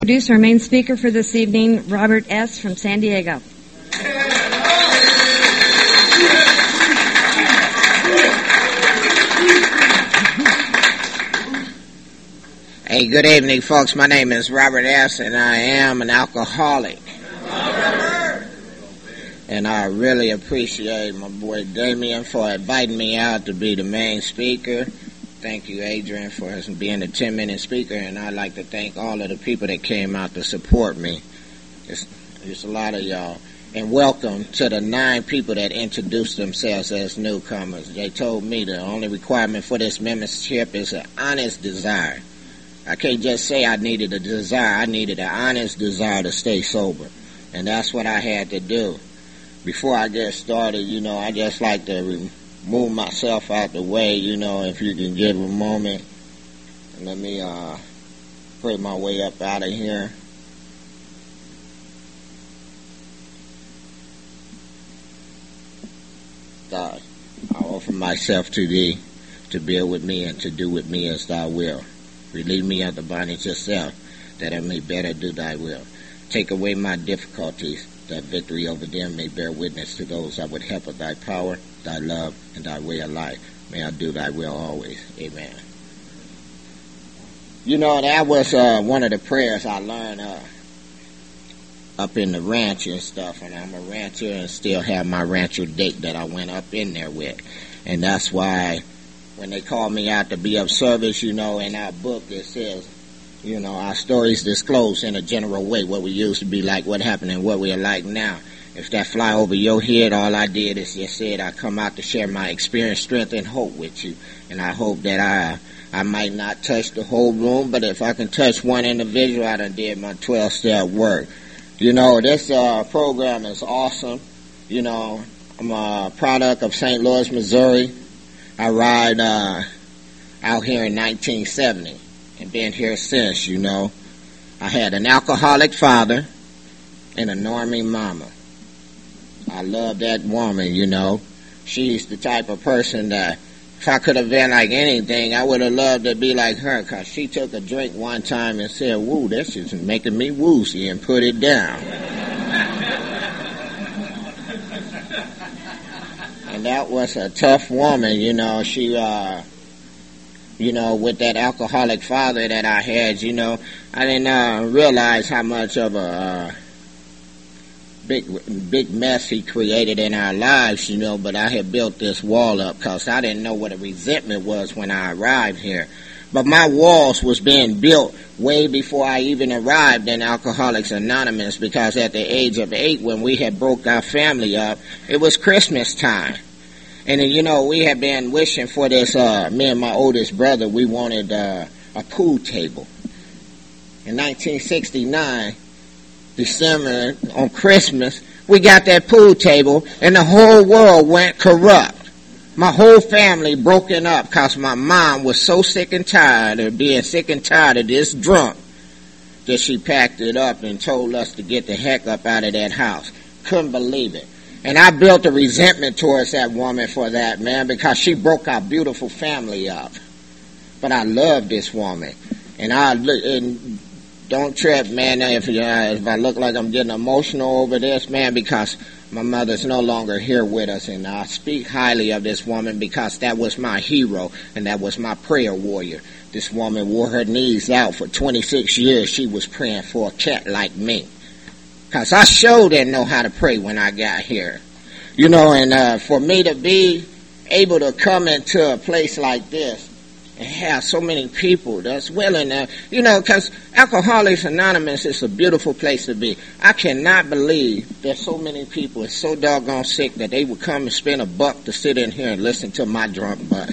Introduce our main speaker for this evening, Robert S. from San Diego. Hey, good evening, folks. My name is Robert S., and I am an alcoholic. And I really appreciate my boy Damien for inviting me out to be the main speaker. Thank you, Adrian, for being the 10-minute speaker, and I'd like to thank all of the people that came out to support me. There's a lot of y'all. And welcome to the 9 people that introduced themselves as newcomers. They told me the only requirement for this membership is an honest desire. I can't just say I needed a desire. I needed an honest desire to stay sober. And that's what I had to do. Before I get started, I just like to move myself out the way, if you can give a moment. Let me pray my way up out of here. God, I offer myself to thee to bear with me and to do with me as thou wilt. Relieve me of the bondage yourself, that I may better do thy will. Take away my difficulties, that victory over them may bear witness to those that would help of thy power, thy love, and thy way of life. May I do thy will always. Amen. That was one of the prayers I learned up in the ranch and stuff. And I'm a rancher and still have my rancher date that I went up in there with. And that's why when they call me out to be of service, in our book it says, our stories disclose in a general way what we used to be like, what happened, and what we are like now. If that fly over your head, all I did is just said I come out to share my experience, strength, and hope with you. And I hope that I might not touch the whole room, but if I can touch one individual, I done did my 12-step work. This program is awesome. I'm a product of St. Louis, Missouri. I ride out here in 1970 and been here since, I had an alcoholic father and a normie mama. I love that woman, She's the type of person that if I could have been like anything, I would have loved to be like her, because she took a drink one time and said, "Woo, this is making me woozy," and put it down. And that was a tough woman, She, with that alcoholic father that I had, I didn't realize how much of a big mess he created in our lives, but I had built this wall up because I didn't know what a resentment was when I arrived here. But my walls was being built way before I even arrived in Alcoholics Anonymous, because at the age of 8, when we had broke our family up, it was Christmas time. And we had been wishing for this, me and my oldest brother, we wanted a pool table. In 1969, December, on Christmas, we got that pool table, and the whole world went corrupt. My whole family broken up because my mom was so sick and tired of being sick and tired of this drunk that she packed it up and told us to get the heck up out of that house. Couldn't believe it. And I built a resentment towards that woman for that, man, because she broke our beautiful family up. But I love this woman. And don't trip, man, if I look like I'm getting emotional over this, man, because my mother's no longer here with us. And I speak highly of this woman because that was my hero and that was my prayer warrior. This woman wore her knees out for 26 years. She was praying for a cat like me. Because I sure didn't know how to pray when I got here. And for me to be able to come into a place like this and have so many people that's willing to, because Alcoholics Anonymous is a beautiful place to be. I cannot believe there's so many people that's so doggone sick that they would come and spend $1 to sit in here and listen to my drunk butt.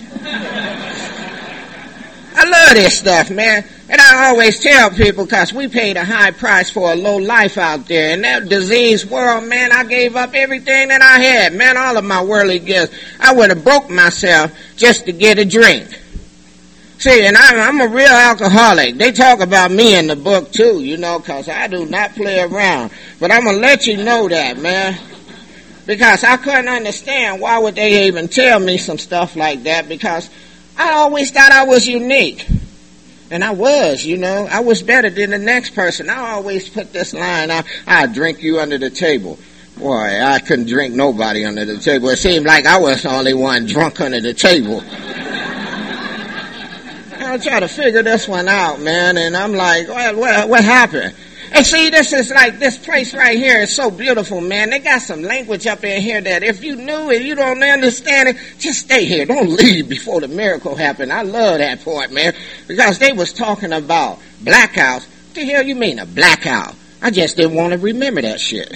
I love this stuff, man. And I always tell people, because we paid a high price for a low life out there. In that diseased world, man, I gave up everything that I had. Man, all of my worldly gifts. I would have broke myself just to get a drink. See, and I'm a real alcoholic. They talk about me in the book, too, because I do not play around. But I'm going to let you know that, man. Because I couldn't understand why would they even tell me some stuff like that, because I always thought I was unique. And I was, I was better than the next person. I always put this line out, I'll drink you under the table. Boy, I couldn't drink nobody under the table. It seemed like I was the only one drunk under the table. I try to figure this one out, man, and I'm like, what happened? And see, this is like, this place right here is so beautiful, man. They got some language up in here that if you knew it, you don't understand it, just stay here. Don't leave before the miracle happened. I love that part, man, because they was talking about blackouts. What the hell you mean, a blackout? I just didn't want to remember that shit.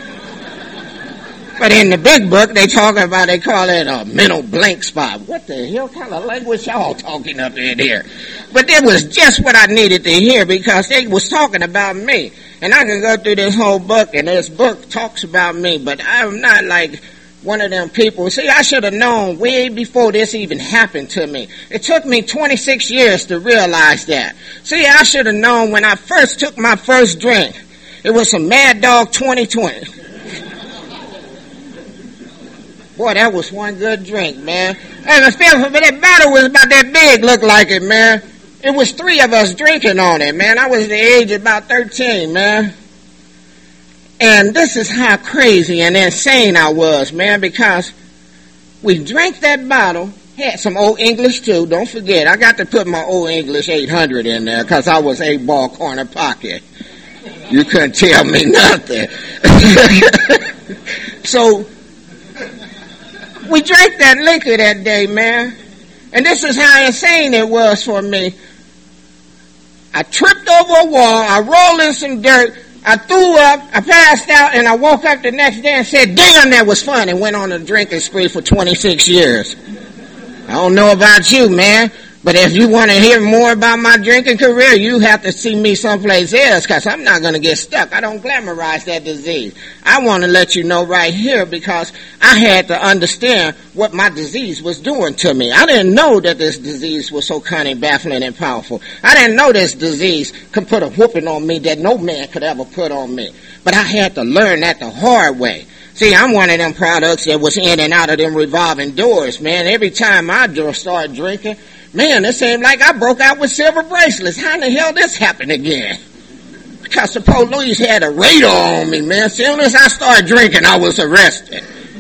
But in the big book, they call it a mental blank spot. What the hell kind of language y'all talking up in here? But that was just what I needed to hear, because they was talking about me. And I can go through this whole book, and this book talks about me, but I'm not like one of them people. See, I should have known way before this even happened to me. It took me 26 years to realize that. See, I should have known when I first took my first drink. It was some Mad Dog 2020. Boy, that was one good drink, man. And that bottle was about that big, looked like it, man. It was 3 of us drinking on it, man. I was the age of about 13, man. And this is how crazy and insane I was, man, because we drank that bottle. Had some old English, too. Don't forget, I got to put my old English 800 in there because I was 8-ball corner pocket. You couldn't tell me nothing. So we drank that liquor that day, man. And this is how insane it was for me. I tripped over a wall. I rolled in some dirt. I threw up. I passed out. And I woke up the next day and said, damn, that was fun. And went on a drinking spree for 26 years. I don't know about you, man. But if you want to hear more about my drinking career, you have to see me someplace else, because I'm not going to get stuck. I don't glamorize that disease. I want to let you know right here, because I had to understand what my disease was doing to me. I didn't know that this disease was so cunning, baffling, and powerful. I didn't know this disease could put a whooping on me that no man could ever put on me. But I had to learn that the hard way. See, I'm one of them products that was in and out of them revolving doors, man. Every time I started drinking, man, it seemed like I broke out with silver bracelets. How in the hell this happened again? Because the police had a radar on me, man. As soon as I started drinking, I was arrested.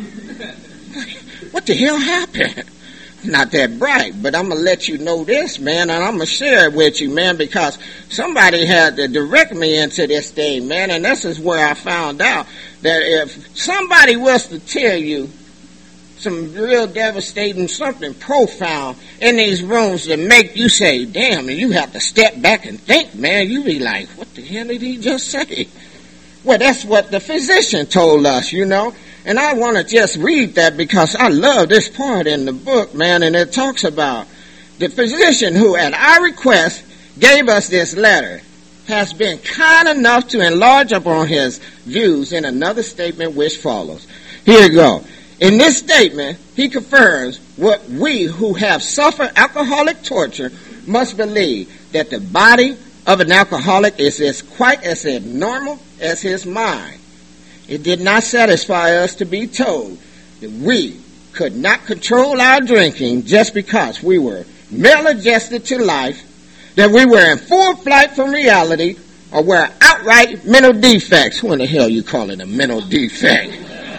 What the hell happened? Not that bright, but I'm going to let you know this, man, and I'm going to share it with you, man, because somebody had to direct me into this thing, man, and this is where I found out that if somebody was to tell you some real devastating, something profound in these rooms that make you say, damn, and you have to step back and think, man. You be like, what the hell did he just say? Well, that's what the physician told us, And I want to just read that because I love this part in the book, man, and it talks about the physician who, at our request, gave us this letter, has been kind enough to enlarge upon his views in another statement which follows. Here you go. In this statement, he confirms what we who have suffered alcoholic torture must believe, that the body of an alcoholic is quite as abnormal as his mind. It did not satisfy us to be told that we could not control our drinking just because we were maladjusted to life, that we were in full flight from reality, or were outright mental defects. Who in the hell you call it a mental defect?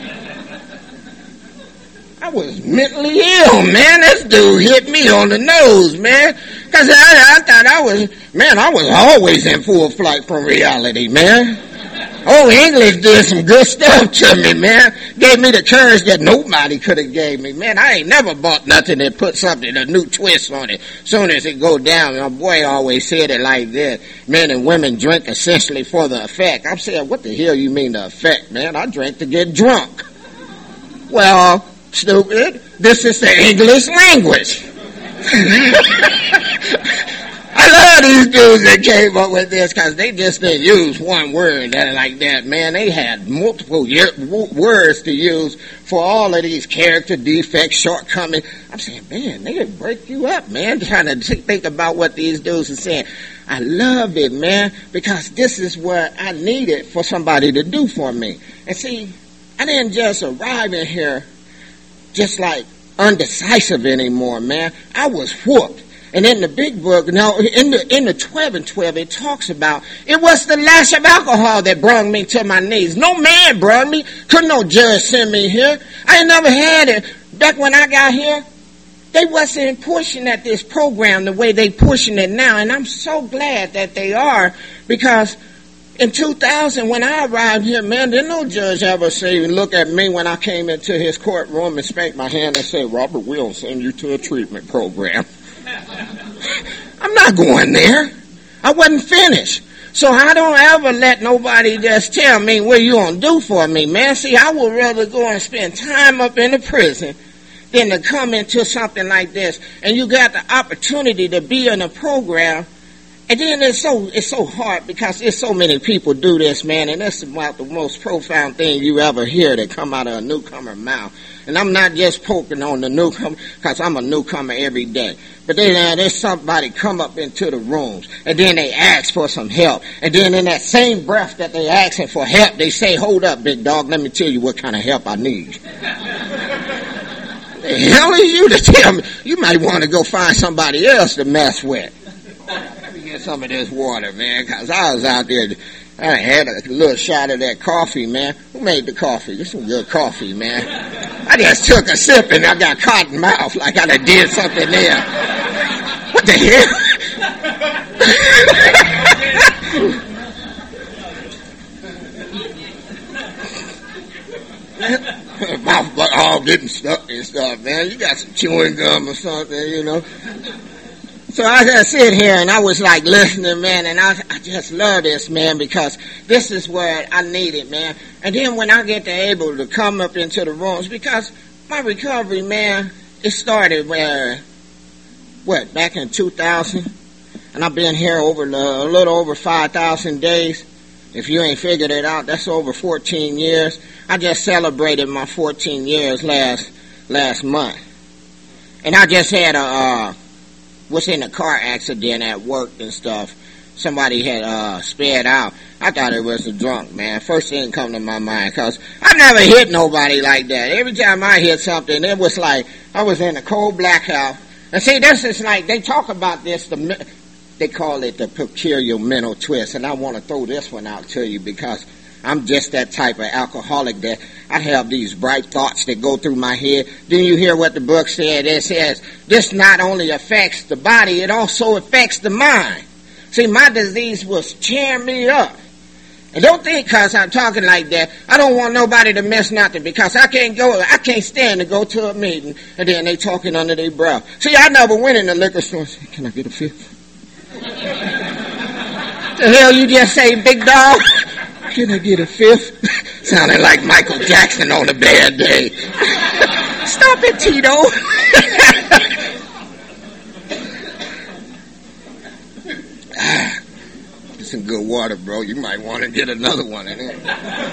I was mentally ill, man. This dude hit me on the nose, man. Because I thought I was always in full flight from reality, man. Oh, English did some good stuff to me, man. Gave me the courage that nobody could have gave me, man. I ain't never bought nothing that put something, a new twist on it. Soon as it go down, my boy always said it like this. Men and women drink essentially for the effect. I'm saying, what the hell you mean the effect, man? I drink to get drunk. Well, stupid, this is the English language. I love these dudes that came up with this because they just didn't use one word like that, man. They had multiple words to use for all of these character defects, shortcomings. I'm saying, man, they could break you up, man, trying to think about what these dudes are saying. I love it, man, because this is what I needed for somebody to do for me. And see, I didn't just arrive in here just like undecisive anymore, man. I was whooped. And in the big book, now in the 12 and 12, it talks about it was the lash of alcohol that brought me to my knees. No man brought me. Couldn't no judge send me here. I ain't never had it. Back when I got here, they wasn't pushing at this program the way they pushing it now. And I'm so glad that they are, because in 2000, when I arrived here, man, didn't no judge ever say, look at me when I came into his courtroom and spanked my hand and said, Robert, we'll send you to a treatment program. I'm not going there. I wasn't finished. So I don't ever let nobody just tell me what you gonna do for me, man. See, I would rather go and spend time up in the prison than to come into something like this. And you got the opportunity to be in a program. And then it's so hard because there's so many people do this, man, and that's about the most profound thing you ever hear that come out of a newcomer mouth. And I'm not just poking on the newcomer, because I'm a newcomer every day. But then there's somebody come up into the rooms, and then they ask for some help. And then in that same breath that they asking for help, they say, hold up, big dog, let me tell you what kind of help I need. The hell is you to tell me? You might want to go find somebody else to mess with. Get some of this water, man, because I was out there. I had a little shot of that coffee, man. Who made the coffee? This is some good coffee, man. I just took a sip and I got cotton mouth like I done did something there. What the hell? Mouth all getting stuck and stuff, man. You got some chewing gum or something, you know. So I just sit here and I was like listening, man, and I just love this, man, because this is where I need it, man. And then when I get able to come up into the rooms, because my recovery, man, it started back in 2000, and I've been here over a little over 5,000 days. If you ain't figured it out, that's over 14 years. I just celebrated my 14 years last month, and I just had was in a car accident at work and stuff. Somebody had sped out. I thought it was a drunk, man. First thing come to my mind, because I never hit nobody like that. Every time I hit something, it was like I was in a cold blackout. And see, this is like, they talk about this, they call it the peculiar mental twist. And I want to throw this one out to you, because I'm just that type of alcoholic that I have these bright thoughts that go through my head. Then you hear what the book said. It says, this not only affects the body, it also affects the mind. See, my disease was tearing me up. And don't think because I'm talking like that, I don't want nobody to miss nothing, because I can't stand to go to a meeting and then they talking under their breath. See, I never went in the liquor store and said, can I get a fifth? The hell you just say, big dog? Can I get a fifth? Sounded like Michael Jackson on a bad day. Stop it, Tito. It's some good water, bro. You might want to get another one in it.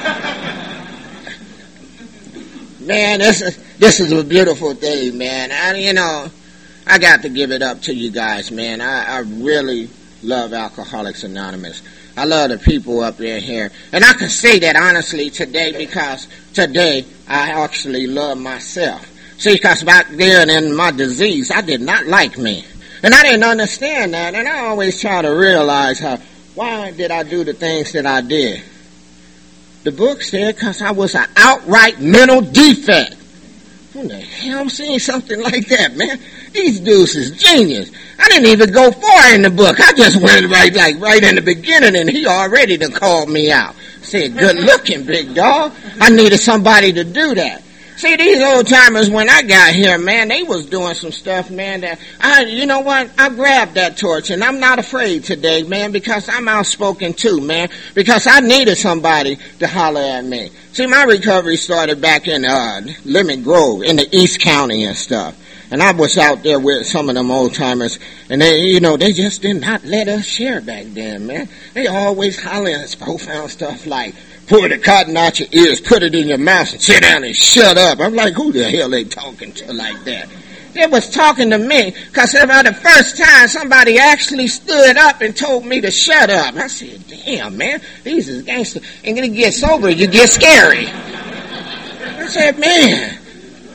Man, this is a beautiful day, man. I got to give it up to you guys, man. I really love Alcoholics Anonymous. I love the people up in here. And I can say that honestly today, because today I actually love myself. See, because back then in my disease, I did not like me. And I didn't understand that. And I always try to realize why did I do the things that I did? The book said because I was an outright mental defect. Who the hell I'm saying something like that, man? These dudes is genius. I didn't even go far in the book. I just went right in the beginning, and he already done called me out. Said, good looking, big dog. I needed somebody to do that. See, these old timers, when I got here, man, they was doing some stuff, man, that you know what? I grabbed that torch, and I'm not afraid today, man, because I'm outspoken too, man, because I needed somebody to holler at me. See, my recovery started back in Lemon Grove in the East County and stuff. And I was out there with some of them old timers, and they just did not let us share back then, man. They always hollering at profound stuff like, pull the cotton out your ears, put it in your mouth, and sit down and shut up. I'm like, who the hell they talking to like that? They was talking to me, because about the first time somebody actually stood up and told me to shut up. I said, damn, man, these is gangsters. And when you get sober, you get scary. I said, man,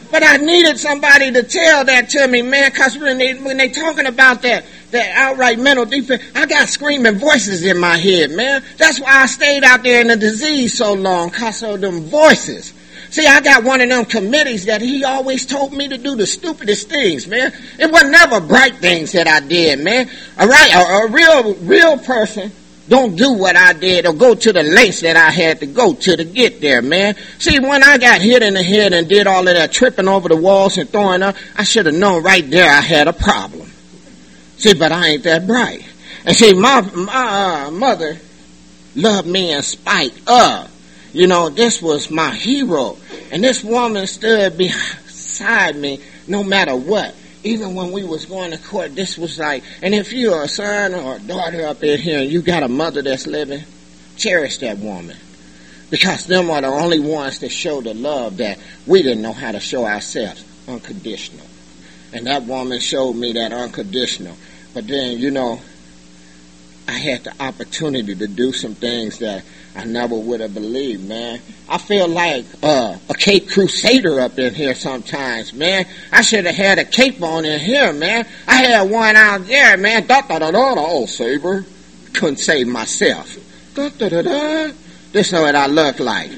But I needed somebody to tell that to me, man, because when they talking about that outright mental defect, I got screaming voices in my head, man. That's why I stayed out there in the disease so long, because of them voices. See, I got one of them committees that he always told me to do the stupidest things, man. It was never bright things that I did, man. All right, a real person don't do what I did or go to the lengths that I had to go to get there, man. See, when I got hit in the head and did all of that tripping over the walls and throwing up, I should have known right there I had a problem. See, but I ain't that bright. And see, my mother loved me in spite of. You know, this was my hero. And this woman stood beside me no matter what. Even when we was going to court, this was like, and if you're a son or a daughter up in here and you got a mother that's living, cherish that woman. Because them are the only ones that show the love that we didn't know how to show ourselves, unconditional. And that woman showed me that unconditional. But then, you know, I had the opportunity to do some things that I never would have believed, man. I feel like a Cape Crusader up in here sometimes, man. I should have had a cape on in here, man. I had one out there, man. Oh, Saber. Couldn't save myself. This is what I look like.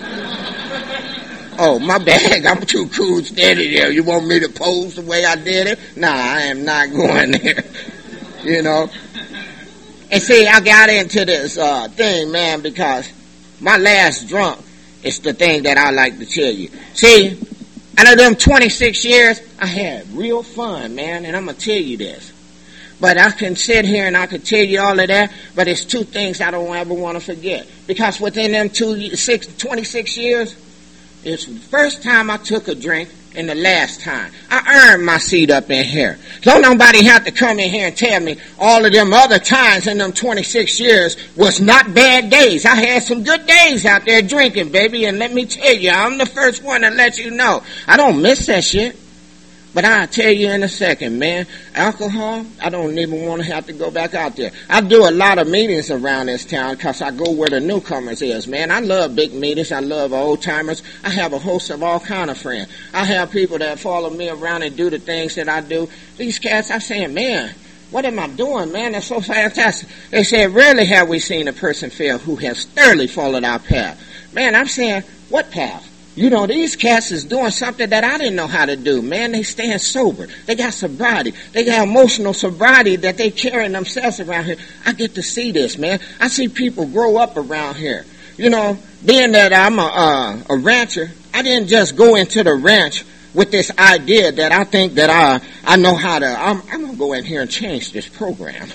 Oh, my bad. I'm too cool steady there. You want me to pose the way I did it? Nah, I am not going there. You know. And see, I got into this thing, man, because my last drunk is the thing that I like to tell you. See, out of them 26 years, I had real fun, man, and I'm going to tell you this. But I can sit here and I can tell you all of that, but it's two things I don't ever want to forget. Because within them 26 years, it's the first time I took a drink and the last time. I earned my seat up in here. Don't nobody have to come in here and tell me all of them other times in them 26 years was not bad days. I had some good days out there drinking, baby, and let me tell you, I'm the first one to let you know. I don't miss that shit. But I'll tell you in a second, man, alcohol, I don't even want to have to go back out there. I do a lot of meetings around this town because I go where the newcomers is, man. I love big meetings. I love old-timers. I have a host of all kind of friends. I have people that follow me around and do the things that I do. These cats, I'm saying, man, what am I doing, man? That's so fantastic. They said, rarely have we seen a person fail who has thoroughly followed our path. Man, I'm saying, what path? You know, these cats is doing something that I didn't know how to do, man. They staying sober. They got sobriety. They got emotional sobriety that they carrying themselves around here. I get to see this, man. I see people grow up around here. You know, being that I'm a rancher, I didn't just go into the ranch with this idea that I think that I know how to, I'm going to go in here and change this program.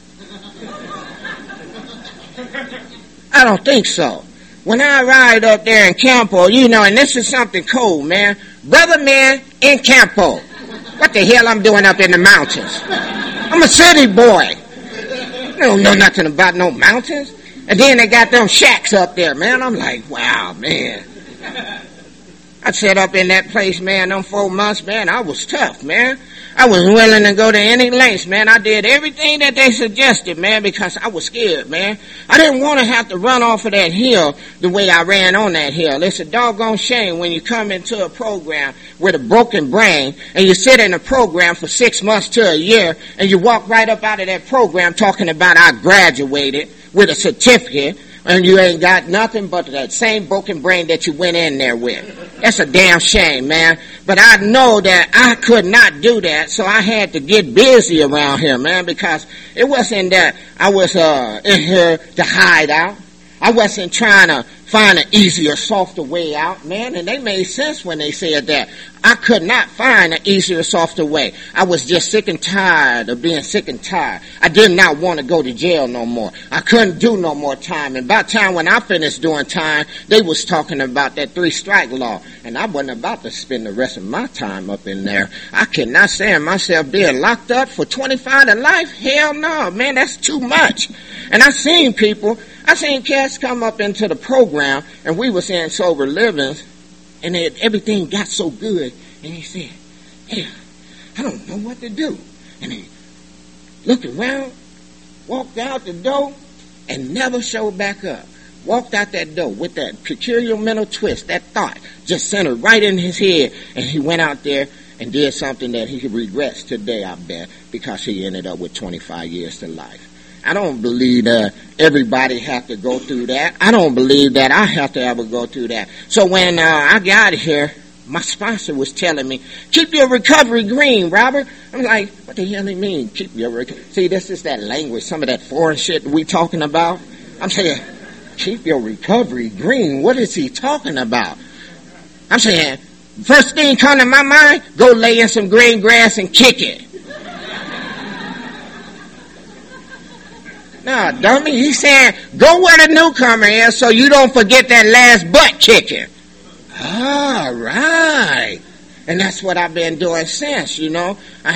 I don't think so. When I ride up there in Campo, you know, and this is something cool, man. Brother man in Campo. What the hell I'm doing up in the mountains? I'm a city boy. I don't know nothing about no mountains. And then they got them shacks up there, man. I'm like, wow, man. I set up in that place, man, them 4 months, man. I was tough, man. I was willing to go to any lengths, man. I did everything that they suggested, man, because I was scared, man. I didn't want to have to run off of that hill the way I ran on that hill. It's a doggone shame when you come into a program with a broken brain and you sit in a program for 6 months to a year and you walk right up out of that program talking about I graduated with a certificate and you ain't got nothing but that same broken brain that you went in there with. That's a damn shame, man. But I know that I could not do that, so I had to get busy around here, man, because it wasn't that I was in here to hide out. I wasn't trying to find an easier, softer way out, man, and they made sense when they said that. I could not find an easier, softer way. I was just sick and tired of being sick and tired. I did not want to go to jail no more. I couldn't do no more time. And by the time when I finished doing time, they was talking about that 3-strike law. And I wasn't about to spend the rest of my time up in there. I cannot stand myself being locked up for 25 to life. Hell no, man, that's too much. And I seen cats come up into the program, and we was in sober livings, and everything got so good, and he said, hey, I don't know what to do. And he looked around, walked out the door, and never showed back up. walked out that door with that peculiar mental twist, that thought just centered right in his head, and he went out there and did something that he regrets today, I bet, because he ended up with 25 years to life. I don't believe that everybody have to go through that. I don't believe that I have to ever go through that. So when I got here, my sponsor was telling me, keep your recovery green, Robert. I'm like, what the hell do you mean, keep your recovery? See, this is that language, some of that foreign shit we talking about. I'm saying, keep your recovery green. What is he talking about? I'm saying, first thing come to my mind, go lay in some green grass and kick it. Nah, dummy, he's saying, go where the newcomer is so you don't forget that last butt kicking. All right. And that's what I've been doing since, you know.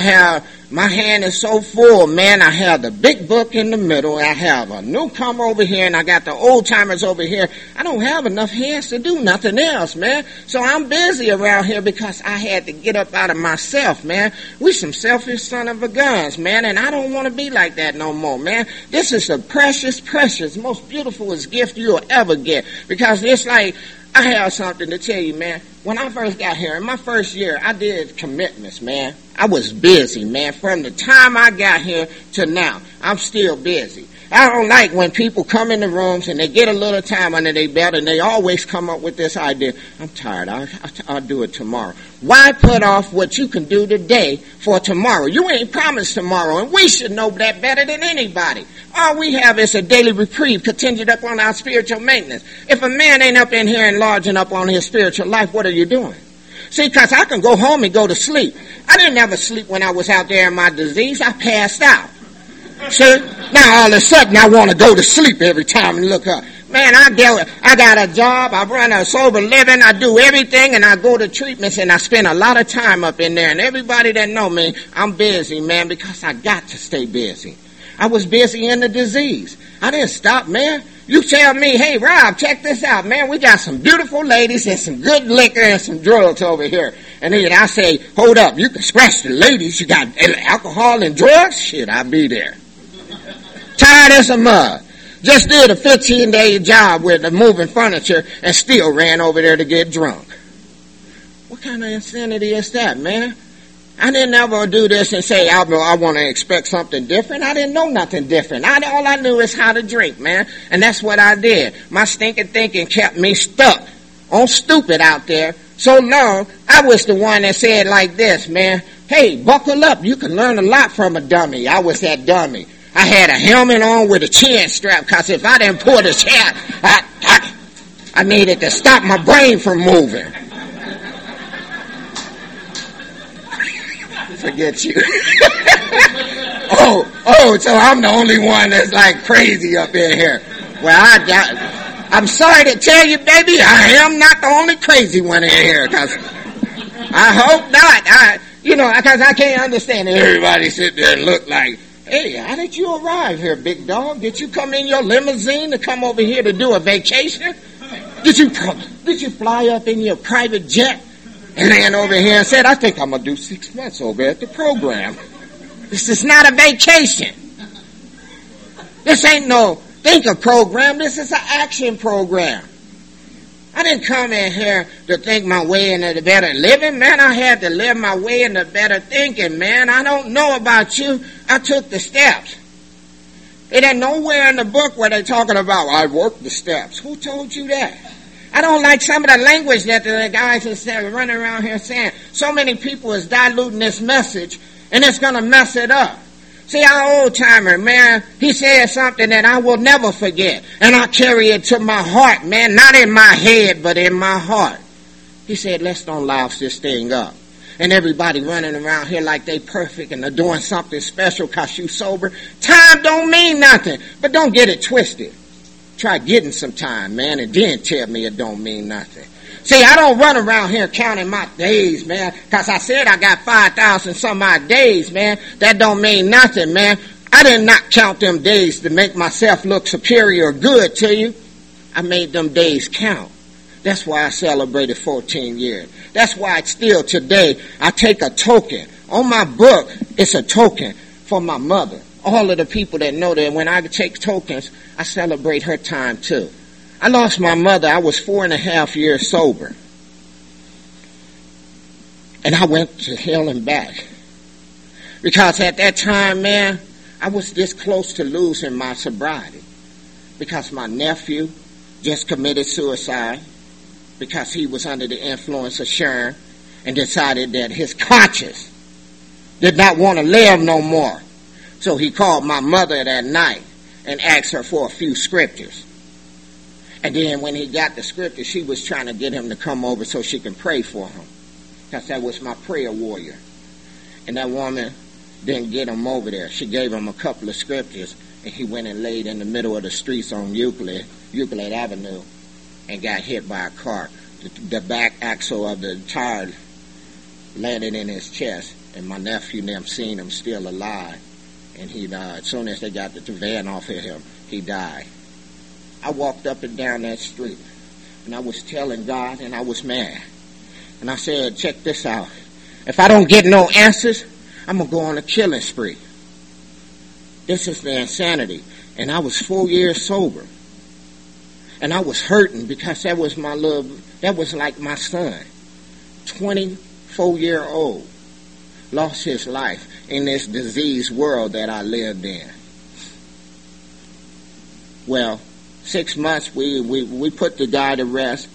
My hand is so full, man. I have the big book in the middle. I have a newcomer over here, and I got the old timers over here. I don't have enough hands to do nothing else, man. So I'm busy around here because I had to get up out of myself, man. We some selfish son of a guns, man, and I don't want to be like that no more, man. This is the precious, most beautiful gift you'll ever get, because it's like, I have something to tell you, man. When I first got here, in my first year, I did commitments, man. I was busy, man. From the time I got here to now, I'm still busy. I don't like when people come in the rooms and they get a little time under their belt and they always come up with this idea, I'm tired, I'll do it tomorrow. Why put off what you can do today for tomorrow? You ain't promised tomorrow, and we should know that better than anybody. All we have is a daily reprieve contingent upon our spiritual maintenance. If a man ain't up in here enlarging up on his spiritual life, what are you doing? See, because I can go home and go to sleep. I didn't ever sleep when I was out there in my disease. I passed out. See, now all of a sudden I want to go to sleep every time and look up. Man, I got a job, I run a sober living, I do everything, and I go to treatments, and I spend a lot of time up in there. And everybody that know me, I'm busy, man, because I got to stay busy. I was busy in the disease. I didn't stop, man. You tell me, hey, Rob, check this out, man. We got some beautiful ladies and some good liquor and some drugs over here. And then I say, hold up, you can scratch the ladies. You got alcohol and drugs? Shit, I'll be there. Tired as a mug. Just did a 15-day job with the moving furniture and still ran over there to get drunk. What kind of insanity is that, man? I didn't ever do this and say, I want to expect something different. I didn't know nothing different. All I knew is how to drink, man. And that's what I did. My stinking thinking kept me stuck on stupid out there so long. I was the one that said like this, man, hey, buckle up. You can learn a lot from a dummy. I was that dummy. I had a helmet on with a chin strap, because if I didn't pull the chin, I needed to stop my brain from moving. Forget you. So I'm the only one that's like crazy up in here. Well, I'm sorry to tell you, baby, I am not the only crazy one in here, because I hope not. Because I can't understand everybody sit there and look like, hey, how did you arrive here, big dog? Did you come in your limousine to come over here to do a vacation? Did you fly up in your private jet and land over here and said, I think I'm going to do 6 months over at the program? This is not a vacation. This ain't no thinker program. This is an action program. I didn't come in here to think my way into the better living, man. I had to live my way into better thinking, man. I don't know about you. I took the steps. It ain't nowhere in the book where they're talking about, I worked the steps. Who told you that? I don't like some of the language that the guys are running around here saying. So many people is diluting this message, and it's going to mess it up. See, our old timer, man, he said something that I will never forget. And I carry it to my heart, man. Not in my head, but in my heart. He said, let's don't louse this thing up. And everybody running around here like they perfect and they're doing something special because you sober. Time don't mean nothing. But don't get it twisted. Try getting some time, man, and then tell me it don't mean nothing. See, I don't run around here counting my days, man, because I said I got 5,000 some odd days, man. That don't mean nothing, man. I did not count them days to make myself look superior or good to you. I made them days count. That's why I celebrated 14 years. That's why still today I take a token. On my book, it's a token for my mother. All of the people that know that when I take tokens, I celebrate her time too. I lost my mother. I was 4.5 years sober. And I went to hell and back. Because at that time, man, I was this close to losing my sobriety. Because my nephew just committed suicide. Because he was under the influence of Sharon and decided that his conscience did not want to live no more. So he called my mother that night and asked her for a few scriptures. And then when he got the scriptures, she was trying to get him to come over so she can pray for him. Because that was my prayer warrior. And that woman didn't get him over there. She gave him a couple of scriptures, and he went and laid in the middle of the streets on Euclid Avenue, and got hit by a car. The back axle of the tire landed in his chest, and my nephew and them seen him still alive. And he died. As soon as they got the van off of him, he died. I walked up and down that street, and I was telling God, and I was mad. And I said, check this out. If I don't get no answers, I'm going to go on a killing spree. This is the insanity. And I was 4 years sober. And I was hurting because that was like my son. 24-year-old. Lost his life in this diseased world that I lived in. Well, 6 months, we put the guy to rest.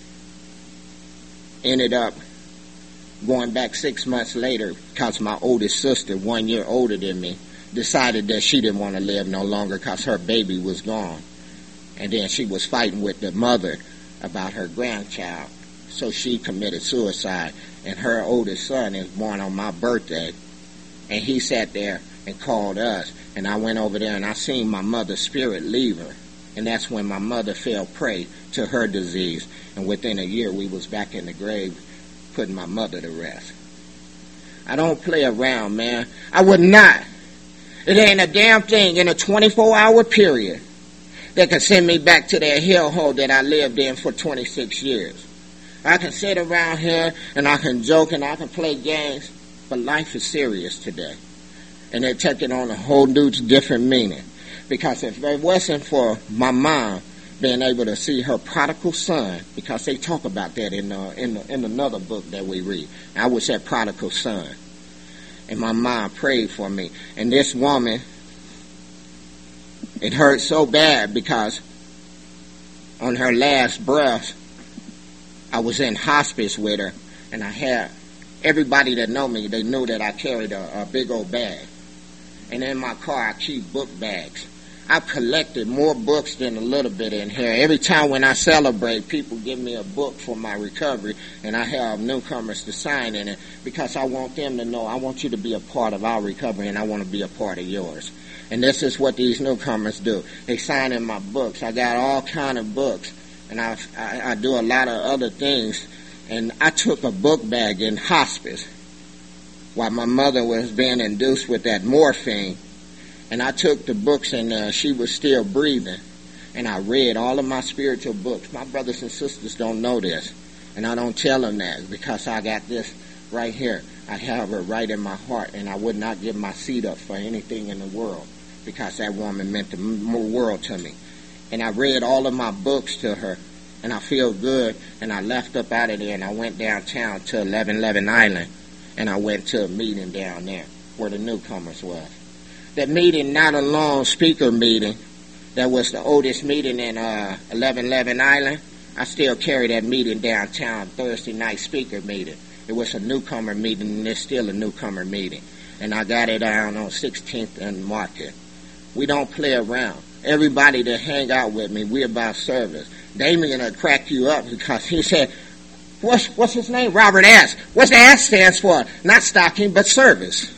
Ended up going back 6 months later because my oldest sister, 1 year older than me, decided that she didn't want to live no longer because her baby was gone. And then she was fighting with the mother about her grandchild. So she committed suicide. And her oldest son is born on my birthday. And he sat there and called us. And I went over there and I seen my mother's spirit leave her. And that's when my mother fell prey to her disease. And within a year, we was back in the grave putting my mother to rest. I don't play around, man. I would not. It ain't a damn thing in a 24-hour period that can send me back to that hellhole that I lived in for 26 years. I can sit around here and I can joke and I can play games, but life is serious today. And they're taking on a whole new different meaning. Because if it wasn't for my mom being able to see her prodigal son, because they talk about that in another book that we read. I was that prodigal son. And my mom prayed for me. And this woman, it hurt so bad because on her last breath, I was in hospice with her, and I had everybody that know me, they knew that I carried a big old bag. And in my car, I keep book bags. I've collected more books than a little bit in here. Every time when I celebrate, people give me a book for my recovery, and I have newcomers to sign in it because I want them to know I want you to be a part of our recovery, and I want to be a part of yours. And this is what these newcomers do. They sign in my books. I got all kind of books, and I do a lot of other things. And I took a book bag in hospice while my mother was being induced with that morphine. And I took the books, and she was still breathing. And I read all of my spiritual books. My brothers and sisters don't know this. And I don't tell them that because I got this right here. I have her right in my heart. And I would not give my seat up for anything in the world because that woman meant the world to me. And I read all of my books to her. And I feel good. And I left up out of there, and I went downtown to 1111 Island. And I went to a meeting down there where the newcomers was. That meeting, not a long speaker meeting, that was the oldest meeting in 1111 Island. I still carry that meeting downtown, Thursday night speaker meeting. It was a newcomer meeting, and it's still a newcomer meeting. And I got it down on 16th and Market. We don't play around. Everybody that hang out with me, we about service. Damien will crack you up because he said, what's his name? Robert S. What's the S stands for? Not stocking, but service.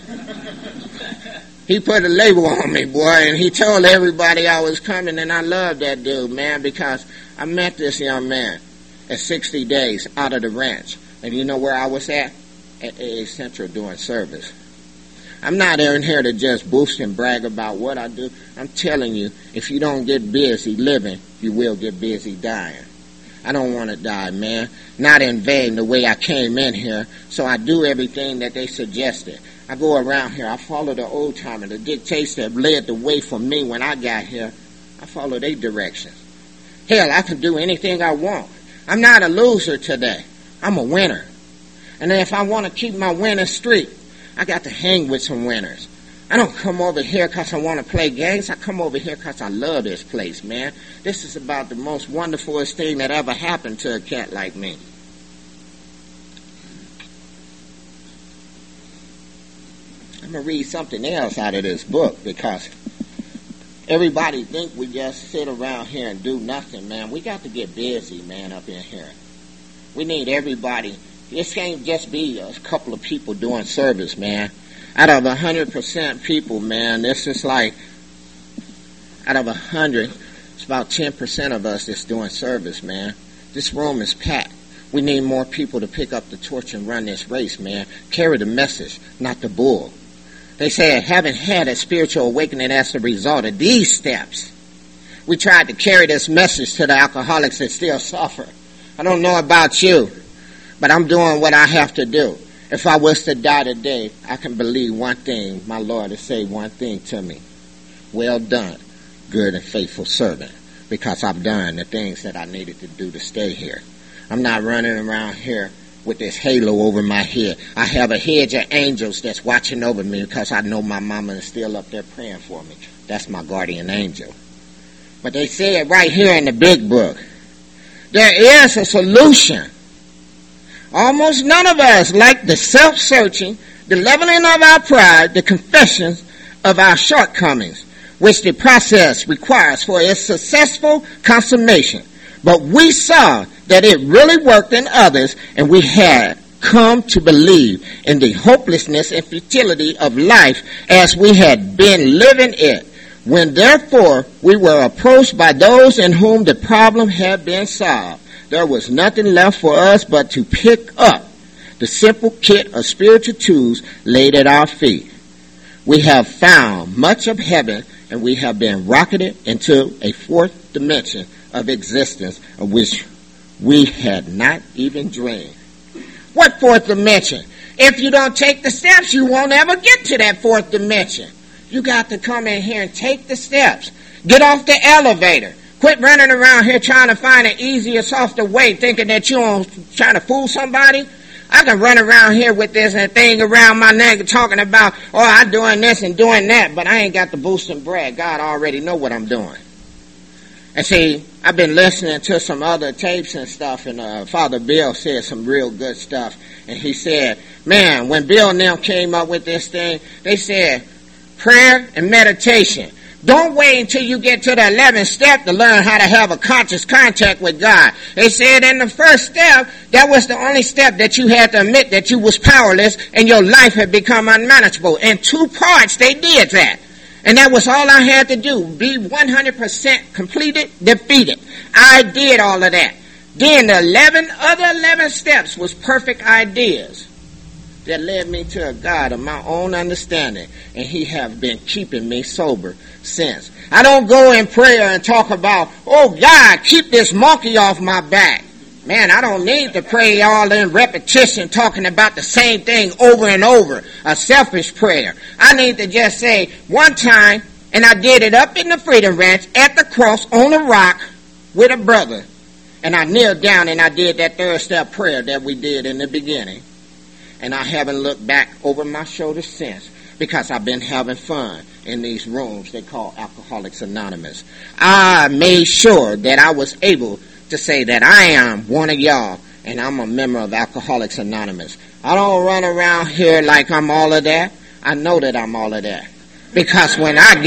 He put a label on me, boy, and he told everybody I was coming, and I love that dude, man, because I met this young man at 60 days out of the ranch. And you know where I was at? At AA Central doing service. I'm not in here to just boost and brag about what I do. I'm telling you, if you don't get busy living, you will get busy dying. I don't want to die, man. Not in vain the way I came in here, so I do everything that they suggested. I go around here. I follow the old timer, the dictates that led the way for me when I got here. I follow their directions. Hell, I can do anything I want. I'm not a loser today. I'm a winner. And if I want to keep my winning streak, I got to hang with some winners. I don't come over here because I want to play games. I come over here because I love this place, man. This is about the most wonderfulest thing that ever happened to a cat like me. I'm going to read something else out of this book because everybody think we just sit around here and do nothing, man. We got to get busy, man, up in here. We need everybody. This can't just be a couple of people doing service, man. Out of 100% people, man, this is like, out of 100, it's about 10% of us that's doing service, man. This room is packed. We need more people to pick up the torch and run this race, man. Carry the message, not the bull. They said, having had a spiritual awakening as a result of these steps, we tried to carry this message to the alcoholics that still suffer. I don't know about you, but I'm doing what I have to do. If I was to die today, I can believe one thing, my Lord to say one thing to me. Well done, good and faithful servant, because I've done the things that I needed to do to stay here. I'm not running around here with this halo over my head. I have a hedge of angels that's watching over me because I know my mama is still up there praying for me. That's my guardian angel. But they said right here in the big book, there is a solution. Almost none of us like the self-searching, the leveling of our pride, the confessions of our shortcomings, which the process requires for its successful consummation. But we saw that it really worked in others, and we had come to believe in the hopelessness and futility of life as we had been living it. When therefore we were approached by those in whom the problem had been solved, there was nothing left for us but to pick up the simple kit of spiritual tools laid at our feet. We have found much of heaven, and we have been rocketed into a fourth dimension of existence of which we had not even dreamed. What fourth dimension? If you don't take the steps, you won't ever get to that fourth dimension. You got to come in here and take the steps. Get off the elevator. Quit running around here trying to find an easier, softer way, thinking that you're trying to fool somebody. I can run around here with this and thing around my neck talking about, oh, I'm doing this and doing that, but I ain't got the boost and brag. God already know what I'm doing. And see, I've been listening to some other tapes and stuff, and Father Bill said some real good stuff. And he said, man, when Bill and them came up with this thing, they said prayer and meditation. Don't wait until you get to the 11th step to learn how to have a conscious contact with God. They said in the first step, that was the only step that you had to admit that you was powerless and your life had become unmanageable. In 2 parts, they did that. And that was all I had to do. Be 100% completed, defeated. I did all of that. Then the 11 steps was perfect ideas that led me to a God of my own understanding. And he have been keeping me sober since. I don't go in prayer and talk about, oh God, keep this monkey off my back. Man, I don't need to pray all in repetition talking about the same thing over and over. A selfish prayer. I need to just say one time, and I did it up in the Freedom Ranch at the cross on a rock with a brother. And I kneeled down and I did that 3rd step prayer that we did in the beginning. And I haven't looked back over my shoulder since because I've been having fun in these rooms they call Alcoholics Anonymous. I made sure that I was able to say that I am one of y'all and I'm a member of Alcoholics Anonymous. I don't run around here like I'm all of that. I know that I'm all of that. Because when I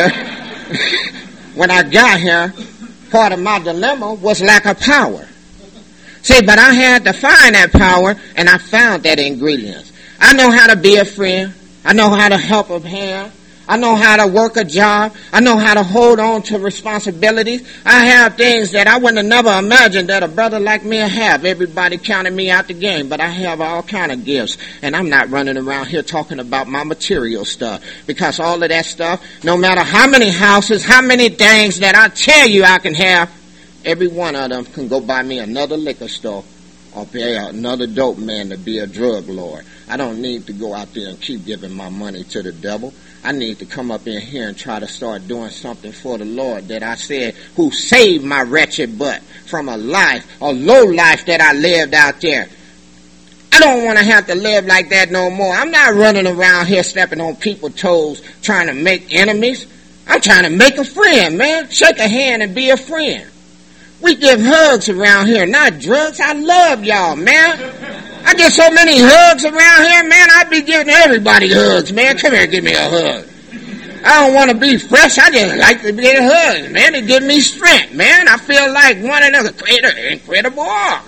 got here, part of my dilemma was lack of power. See, but I had to find that power, and I found that ingredients. I know how to be a friend. I know how to help a hand. I know how to work a job. I know how to hold on to responsibilities. I have things that I wouldn't have never imagined that a brother like me would have. Everybody counted me out the game, but I have all kind of gifts. And I'm not running around here talking about my material stuff. Because all of that stuff, no matter how many houses, how many things that I tell you I can have, every one of them can go buy me another liquor store or pay another dope man to be a drug lord. I don't need to go out there and keep giving my money to the devil. I need to come up in here and try to start doing something for the Lord that I said, who saved my wretched butt from a low life that I lived out there. I don't want to have to live like that no more. I'm not running around here stepping on people's toes trying to make enemies. I'm trying to make a friend, man. Shake a hand and be a friend. We give hugs around here, not drugs. I love y'all, man. I get so many hugs around here, man. I be giving everybody hugs, man. Come here, give me a hug. I don't want to be fresh. I just like to get hugs, man. It gives me strength, man. I feel like one of the incredible Hulk.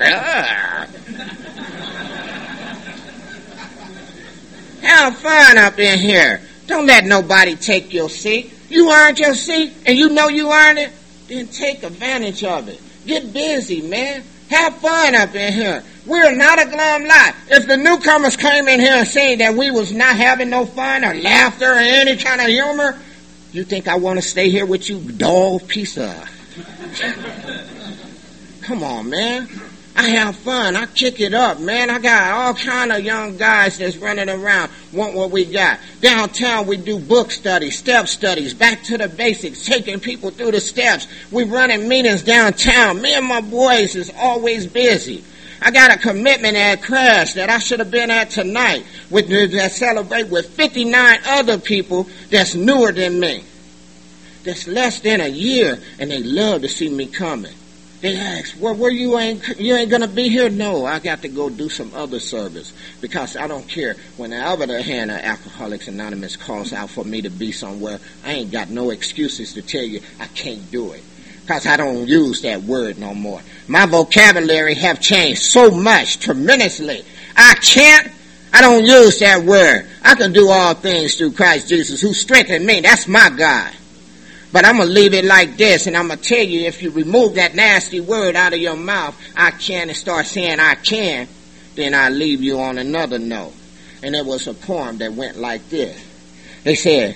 Have fun up in here. Don't let nobody take your seat. You earned your seat, and you know you earned it. Then take advantage of it. Get busy, man. Have fun up in here. We're not a glum lot. If the newcomers came in here and saying that we was not having no fun or laughter or any kind of humor, you think I want to stay here with you, dull piece of... Come on, man. I have fun. I kick it up, man. I got all kind of young guys that's running around, want what we got. Downtown, we do book studies, step studies, back to the basics, taking people through the steps. We running meetings downtown. Me and my boys is always busy. I got a commitment at Crash that I should have been at tonight that celebrate with 59 other people that's newer than me. That's less than a year, and they love to see me coming. They ask, well, you ain't going to be here? No, I got to go do some other service because I don't care. Whenever the hand of Alcoholics Anonymous calls out for me to be somewhere, I ain't got no excuses to tell you I can't do it because I don't use that word no more. My vocabulary have changed so much, tremendously. I don't use that word. I can do all things through Christ Jesus who strengthened me. That's my God. But I'm going to leave it like this, and I'm going to tell you, if you remove that nasty word out of your mouth, I can, and start saying I can, then I leave you on another note. And it was a poem that went like this. They said,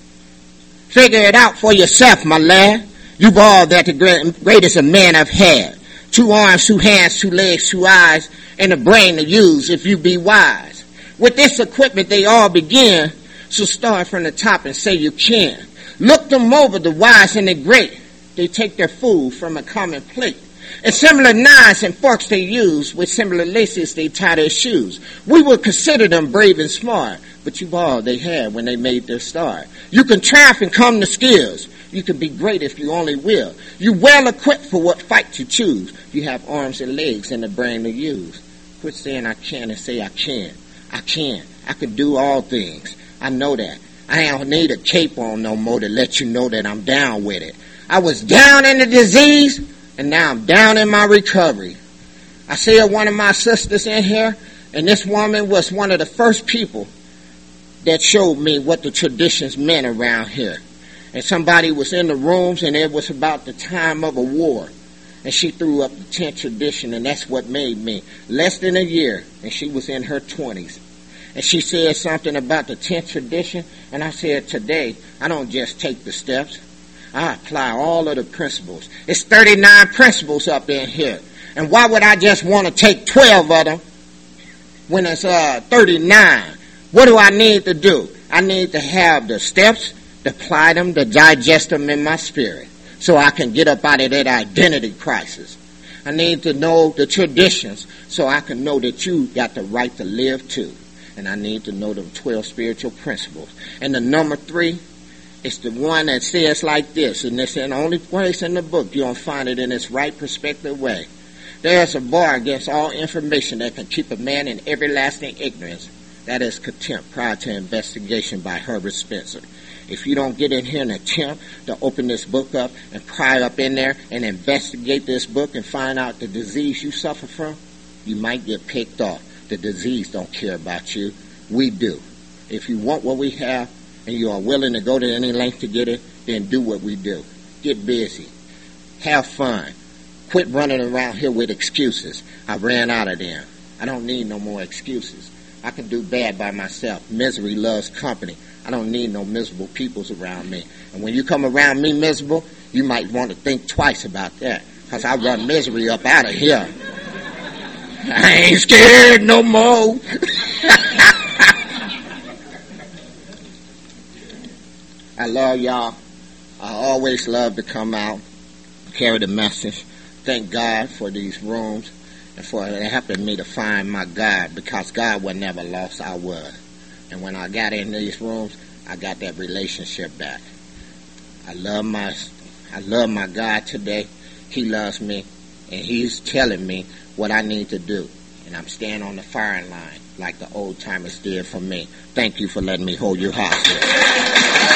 figure it out for yourself, my lad. You've all that the greatest of men have had. 2 arms, 2 hands, 2 legs, 2 eyes, and a brain to use if you be wise. With this equipment they all begin, so start from the top and say you can. Look them over, the wise and the great. They take their food from a common plate. And similar knives and forks they use, with similar laces they tie their shoes. We would consider them brave and smart, but you've all they had when they made their start. You can triumph and come to skills. You can be great if you only will. You're well equipped for what fight you choose. You have arms and legs and a brain to use. Quit saying I can and say I can. I can. I can do all things. I know that. I don't need a cape on no more to let you know that I'm down with it. I was down in the disease, and now I'm down in my recovery. I see one of my sisters in here, and this woman was one of the first people that showed me what the traditions meant around here. And somebody was in the rooms, and it was about the time of a war. And she threw up the 10th tradition, and that's what made me. Less than a year, and she was in her 20s. And she said something about the 10th tradition, and I said, today, I don't just take the steps. I apply all of the principles. It's 39 principles up in here. And why would I just want to take 12 of them when it's 39? What do I need to do? I need to have the steps, to apply them, to digest them in my spirit so I can get up out of that identity crisis. I need to know the traditions so I can know that you got the right to live too. And I need to know the 12 spiritual principles. And the number 3 is the one that says like this, and it's in the only place in the book you don't find it in its right perspective way. There's a bar against all information that can keep a man in everlasting ignorance. That is contempt prior to investigation by Herbert Spencer. If you don't get in here and attempt to open this book up and pry up in there and investigate this book and find out the disease you suffer from, you might get picked off. The disease don't care about you. We do. If you want what we have and you are willing to go to any length to get it, then do what we do. Get busy. Have fun. Quit running around here with excuses. I ran out of them. I don't need no more excuses. I can do bad by myself. Misery loves company. I don't need no miserable peoples around me. And when you come around me miserable, you might want to think twice about that, because I run misery up out of here. I ain't scared no more. I love y'all. I always love to come out, carry the message. Thank God for these rooms and for helping me to find my God, because God was never lost, I was. And when I got in these rooms, I got that relationship back. I love my God today. He loves me, and He's telling me what I need to do. And I'm staying on the firing line like the old timers did for me. Thank you for letting me hold your hostage.